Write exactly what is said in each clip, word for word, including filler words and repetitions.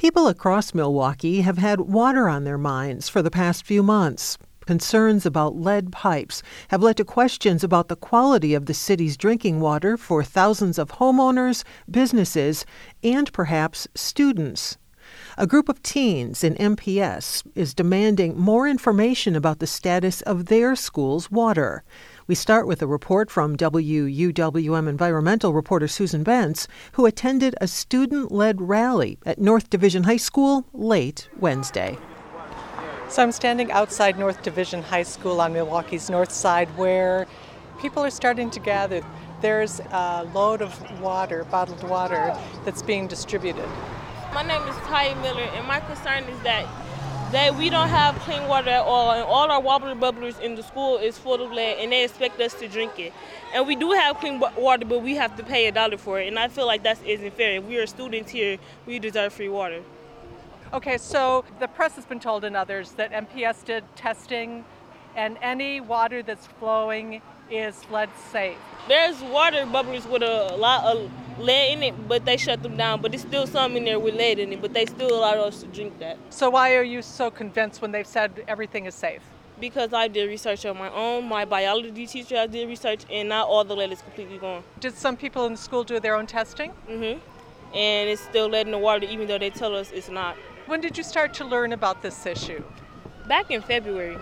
People across Milwaukee have had water on their minds for the past few months. Concerns about lead pipes have led to questions about the quality of the city's drinking water for thousands of homeowners, businesses, and perhaps students. A group of teens in M P S is demanding more information about the status of their school's water. We start with a report from W U W M environmental reporter Susan Bentz, who attended a student-led rally at North Division High School late Wednesday. So I'm standing outside North Division High School on Milwaukee's north side where people are starting to gather. There's a load of water, bottled water, that's being distributed. My name is Ty Miller, and my concern is that that we don't have clean water at all, and all our water bubblers in the school is full of lead, and they expect us to drink it. And we do have clean water, but we have to pay a dollar for it, and I feel like that isn't fair. If we are students here, we deserve free water. Okay, so the press has been told and others that M P S did testing, and any water that's flowing is lead safe. There's water bubblers with a lot of lead in it, but they shut them down. But there's still some in there with lead in it, but they still allow us to drink that. So why are you so convinced when they've said everything is safe? Because I did research on my own. My biology teacher, I did research, and not all the lead is completely gone. Did some people in the school do their own testing? Mm-hmm. And it's still lead in the water, even though they tell us it's not. When did you start to learn about this issue? Back in February.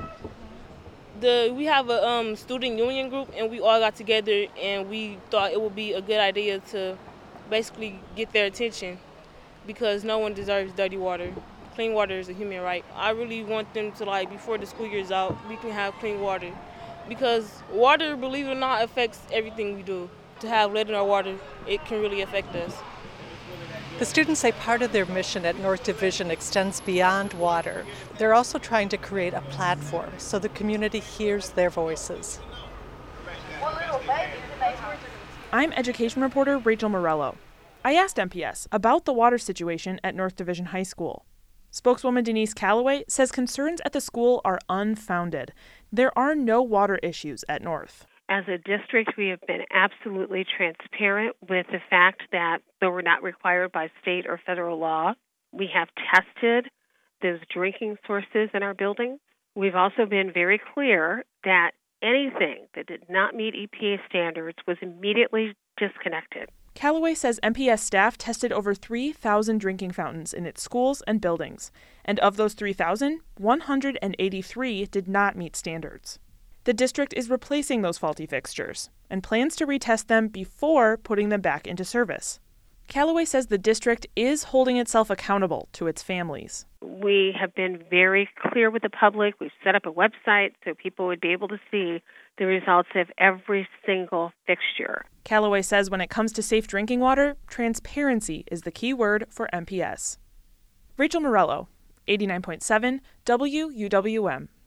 The we have a um, student union group, and we all got together, and we thought it would be a good idea to basically get their attention, because no one deserves dirty water. Clean water is a human right. I really want them to, like, before the school year's out, we can have clean water, because water, believe it or not, affects everything we do. To have lead in our water, it can really affect us. The students say part of their mission at North Division extends beyond water. They're also trying to create a platform so the community hears their voices. I'm education reporter Rachel Morello. I asked M P S about the water situation at North Division High School. Spokeswoman Denise Calloway says concerns at the school are unfounded. There are no water issues at North. As a district, we have been absolutely transparent with the fact that, though we're not required by state or federal law, we have tested those drinking sources in our buildings. We've also been very clear that anything that did not meet E P A standards was immediately disconnected. Calloway says M P S staff tested over three thousand drinking fountains in its schools and buildings, and of those three thousand, one hundred eighty-three did not meet standards. The district is replacing those faulty fixtures and plans to retest them before putting them back into service. Calloway says the district is holding itself accountable to its families. We have been very clear with the public. We've set up a website so people would be able to see the results of every single fixture. Calloway says when it comes to safe drinking water, transparency is the key word for M P S. Rachel Morello, eighty-nine point seven W U W M.